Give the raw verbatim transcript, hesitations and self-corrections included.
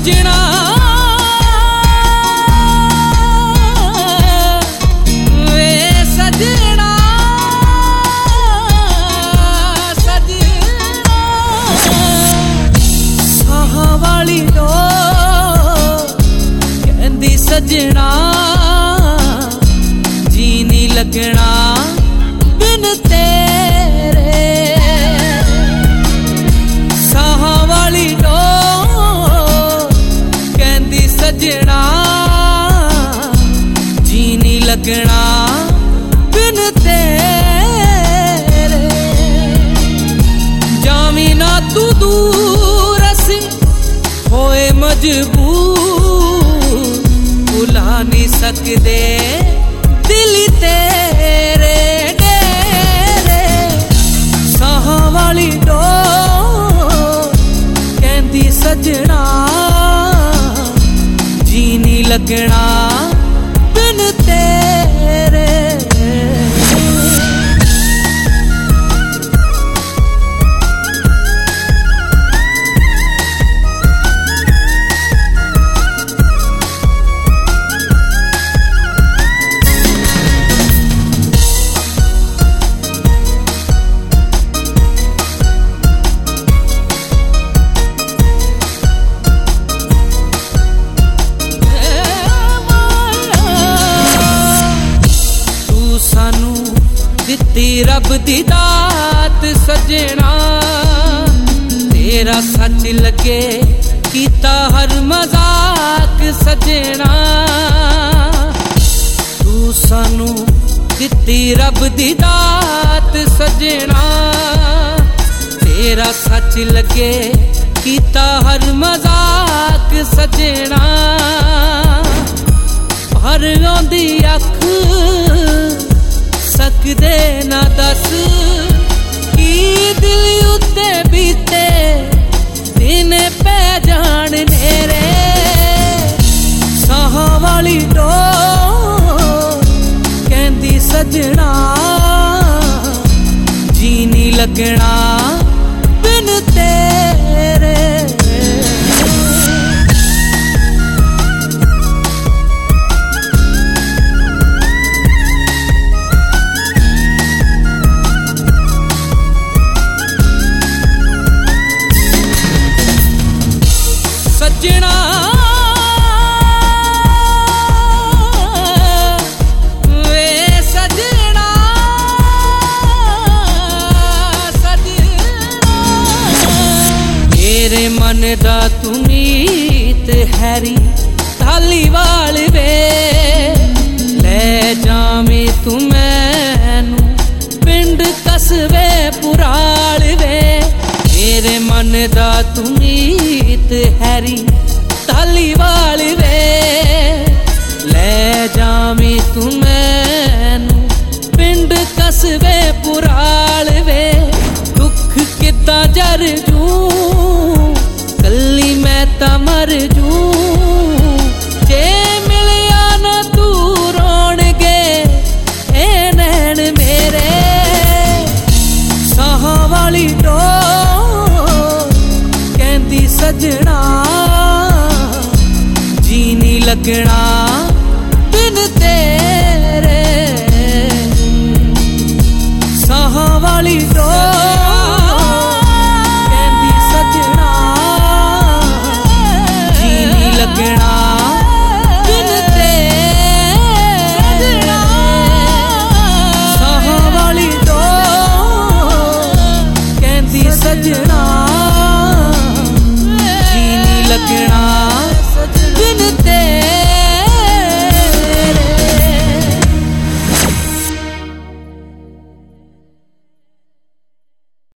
सजना वे सजना सजना साहां वाली लो कहंदी सजना जी नहीं लगना बिन तेरे साहां वाली लो कहंदी सजना जी नहीं लगना बिन तेरे जावी ना तू दूर असी होए मजबूर भुला नहीं सकदे दिल तेरे डेरे साहां वाली डोर कहंदी सजना जी नहीं लगना बिन तेरे दित्ती रब दी दात सजना तेरा सच लगे कीता हर मजाक सजना तू सानू दित्ती रब दी दात सजना तेरा सच लगे कीता हर मजाक सजना पर आंदी अख सकदे ना दस की दिल उत्ते बीते दिन पै जान नेरे साहां वाली डोर कहंदी सजना जी नहीं लगना बिन तेरे सजना वे सजना सजना मेरे मन दा तू मीत हैरी धालीवाल वे ले जावे तू मैनू पिंड कस्बे पुराल वे मेरे मन दा तू मीत हैरी धालीवाल वे ले जावी तू मैनू पिंड कस्बे पुराल वे दुख किता जर जू कली मैं ता मर जू जे मिलिया ना तू रोणगे ए नैन मेरे साहां वाली डोर कहंदी सजना जी नहीं लगना